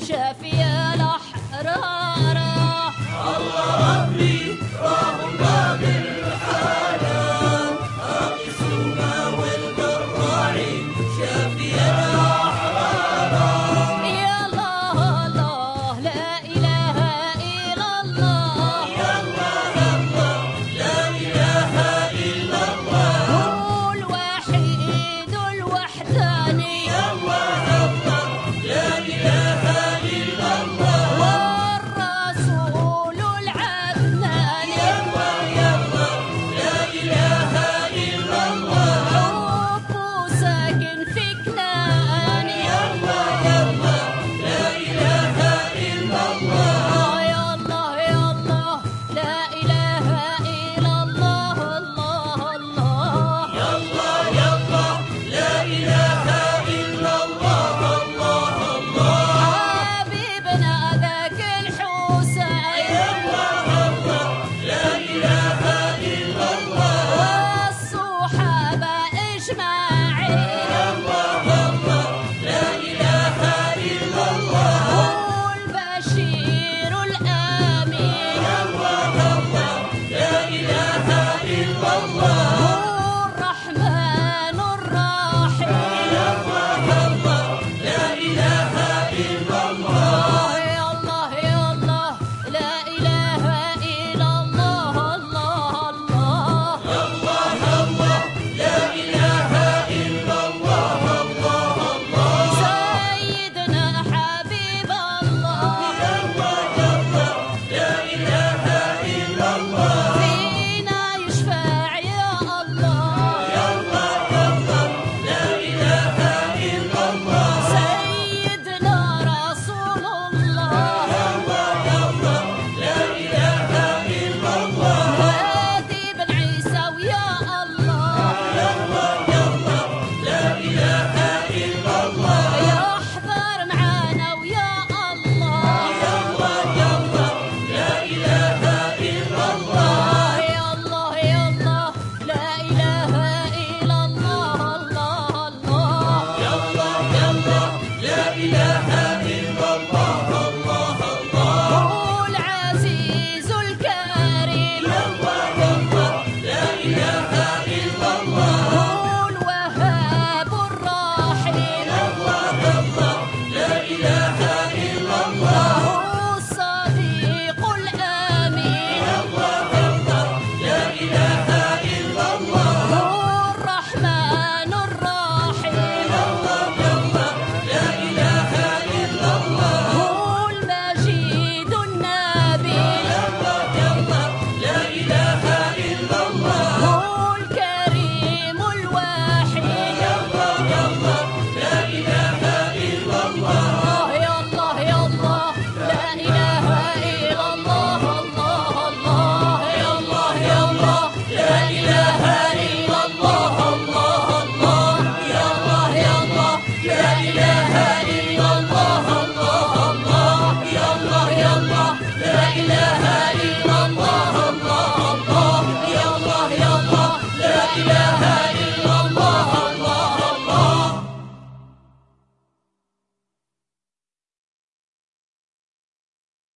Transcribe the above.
شافي الأحرار. الله ربي راهم باب الحنان، القسومة والقراعي شافي الأحرار. يا الله الله لا إله إلا الله، يا الله الله لا إله إلا الله، هو الوحيد الوحداني. يا الله الله لا إله إلا الله، والرسول العدناني. يا الله يا الله لا إله إلا الله، حبه ساكن في كناني. يا الله يا الله لا إله إلا الله، يا الله يا الله لا إله إلا الله. الله الله يا الله يا الله لا إله إلا الله، الله الله، حبيبنا ذاك الحسين، يا الله الله لا إله إلا الله، والصحابة أجمعين، يا الله الله لا إله إلا الله، والبشير الآمين، يا الله الله لا إله إلا الله، والرحمن الرحيم. يا الله الله لا إله إلا الله، يا الله يا الله لا إله إلا الله. الله الله يا الله الله لا إله إلا الله، الله الله، سيدنا حبيب الله، يا الله يا الله لا إله إلا الله، فينا يشفع يا الله، يا الله يا الله لا إله إلا الله، سيدنا رسول الله، يا الله يا الله لا إله إلا الله، هادي بن عيسى ويا الله، يا الله يا الله لا إله إلا الله، يحضر معانا ويا الله، يا الله يا الله لا إله إلا الله، يا الله يا الله لا إله إلا الله. الله الله يا الله يا الله لا إله إلا الله.